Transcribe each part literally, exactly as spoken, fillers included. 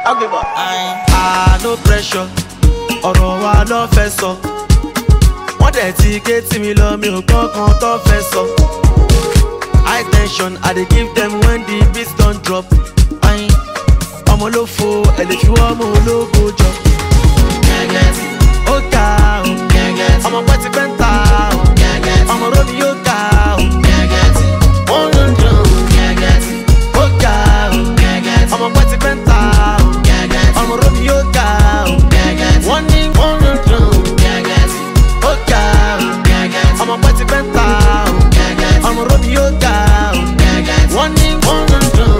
ugly boy. Ah, no pressure, ọ̀rọ̀ wa ló fẹ́ sọ. Wọ́n dẹ̀ ti gé tí mi lọ, mi ò gbọ́ kan tó fẹ́ sọ. High tension, I dey give them when the beats don drop. Ọmọ ló fo, ẹ lè fi wọ́n mú ológo jọ. Ó ga o, ọmọ pẹ́ ti pẹ́ ń ta o, ọmọ rómi yóò ga o. Wọ́n ló ń dùn, ó ga o, ọmọ pẹ́ ti pẹ́ ń ta o, ọmọ rómi yóò ga o. Wọ́n ní wọ́n ló ń dùn, ó ga o, ọmọ pẹ́ ti pẹ́ ń ta o, ọmọ rómi yóò ga o. Wọ́n ní wọ́n ló ń dùn.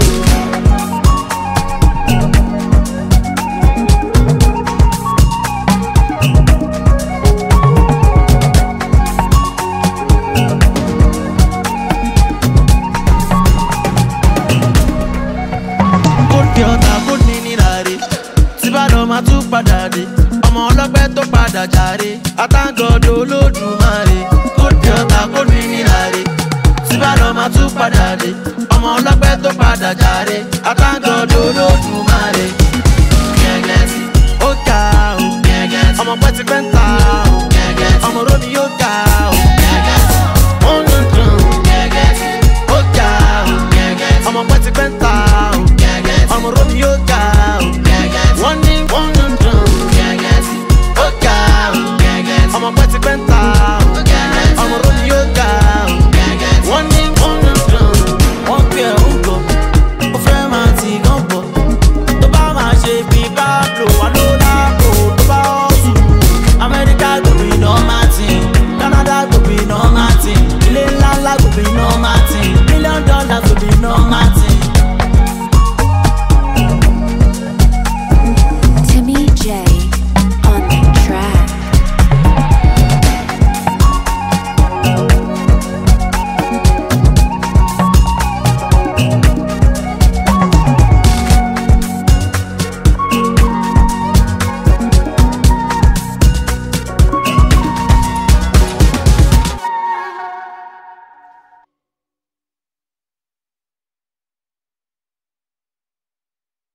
Máa tún padà dé ọmọ ọlọ́gbẹ́ tó padà jàre àtàgọ́dọ̀ olódùmarè kó di ọ̀tá kó ní níláre síbàdàn máa tún padà dé ọmọ ọlọ́gbẹ́ tó padà jàre àtàgọ́dọ̀ olódùmarè.